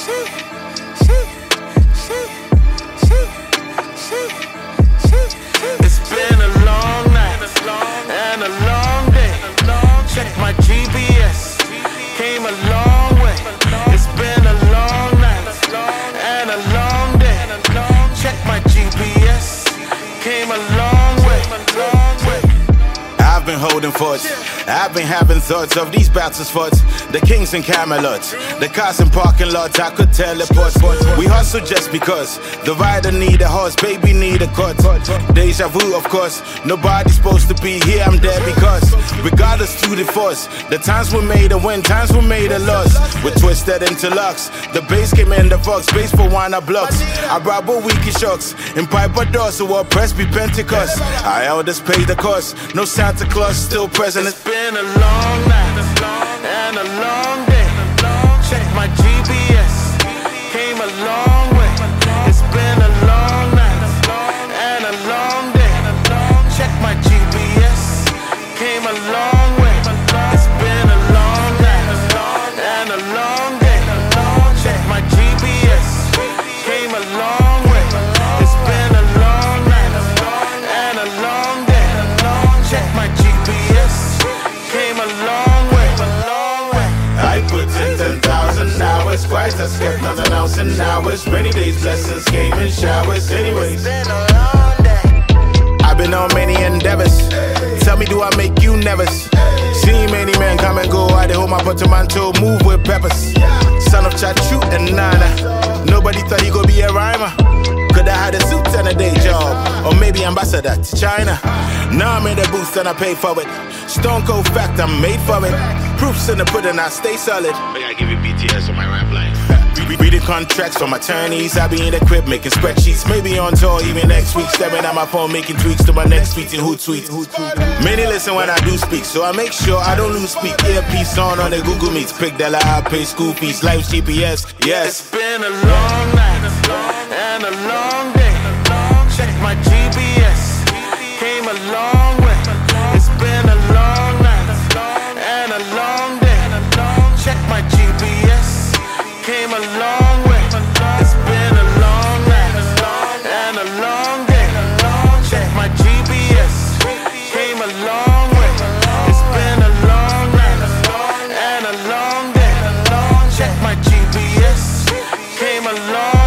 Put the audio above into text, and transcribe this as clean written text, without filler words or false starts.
It's been a long night and a long day. Check my GPS, came a long way. It's been a long night and a long day. Check my GPS, came a long way. I've been holding forts, I've been having thoughts of these battles fought. The kings and Camelot, the cars and parking lots, I could teleport. We hustle just because the rider need a horse, baby need a cut. Deja vu, of course, nobody's supposed to be here, I'm there because regardless through the force, the times were made a win, times were made a loss. We're twisted into locks, the bass came in the Fox, bass for one of blocks. I brought weaky shocks, in Piper Door, so what press be Pentecost. Our elders paid the cost, no Santa Claus still present. It's been a long night and a long day. Check my GPS, came a long way. It's been a long night and a long day. Check my GPS, came a long way. It's been a long night and a long day. Check my GPS, came a long way. It's been a long night and a long day. Check my GPS, came a long way. I put in 10,000 hours, Christ has kept nothing else in hours. Rainy days, blessings came in showers. Anyways, I've been on many endeavors. Tell me, do I make you nervous? Seen many men come and go, I hold my portmanteau, move with peppers. Son of Chachu and Nana, nobody thought he could be a rhymer. Could I had a suit and a day job, or maybe ambassador to China. Now I'm in the booth and I pay for it. Stone cold fact, I'm made for it. Proofs in the pudding, I stay solid. I give you BTS on my rap line. Reading contracts from attorneys, I be in the crib making spreadsheets. Maybe on tour even next week, staring at my phone making tweaks to my next tweet and who tweets. Many listen when I do speak, so I make sure I don't lose speak. Earpiece on the Google Meets. Pick that I pay school fees, life's GPS, yes. It's been a long night and a long day. Check my GPS, came a long way. It's been a long night and a long day. Check my GPS, came a long way. It's been a long night and a long day. Check my GPS, came a long way. It's been a long night and a long day. Check my GPS, came a long way.